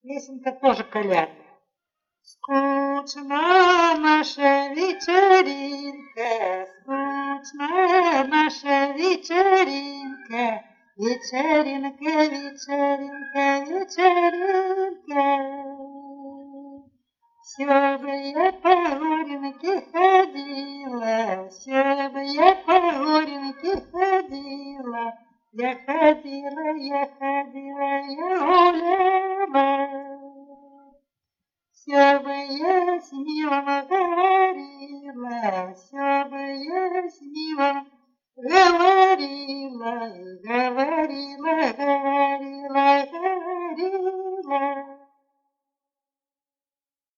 Песенка тоже колядная. Скучна наша вечеринка, скучна наша вечеринка, вечеринка, вечеринка, вечеринка. Все бы я по горенке ходила, все бы я по горенке ходила, я ходила, я ходила, я гуляла. Все бы я с милым говорила,